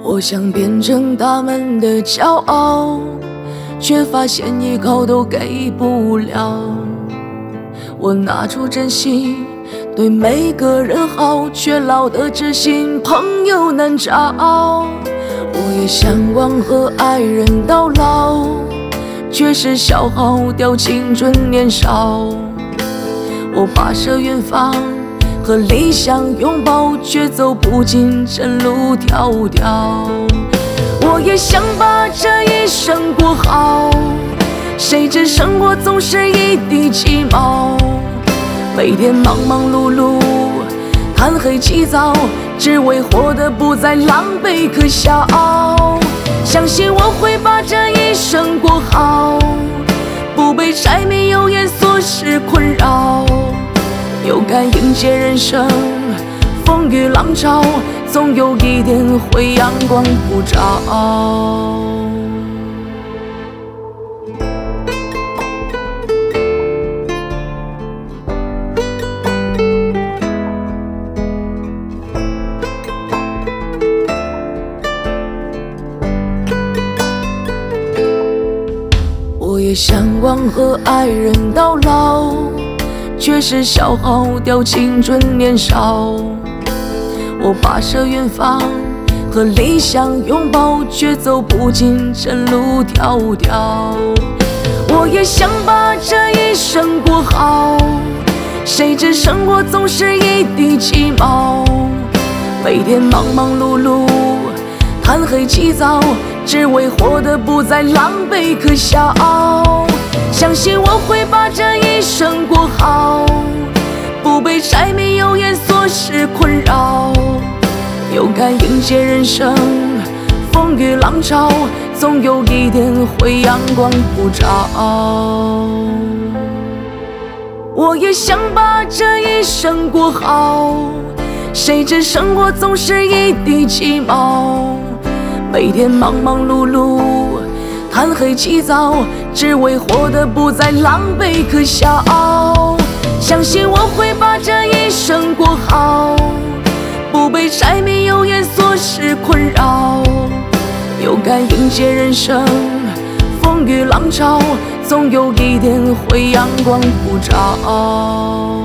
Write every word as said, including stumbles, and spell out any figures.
我想变成他们的骄傲，却发现依靠都给不了。我拿出真心对每个人好，却老得知心朋友难找。我也向往和爱人到老，却是消耗掉青春年少。我跋涉远方和理想拥抱，却走不进这路迢迢。我也想把这一生过好，谁知生活总是一地鸡毛。每天忙忙碌碌，贪黑起早，只为活得不再狼狈可笑。相信我会把这一生过好，不被柴米油盐琐事困扰，勇敢迎接人生风雨浪潮，总有一天会阳光普照。我也向往和爱人到老，却是消耗掉青春年少。我跋涉远方和理想拥抱，却走不进这路迢迢。我也想把这一生过好，谁知生活总是一地鸡毛。每天忙忙碌碌，贪黑起早，只为活得不再狼狈可笑。相信我会把这一生过好，不被柴米油盐琐事困扰，勇敢迎接人生风雨浪潮，总有一天会阳光普照。我也想把这一生过好，谁知生活总是一地鸡毛。每天忙忙碌碌，贪黑起早，只为活得不再狼狈可笑。相信我会把这一生过好，不被柴米油盐琐事困扰，勇敢迎接人生风雨浪潮，总有一天会阳光普照。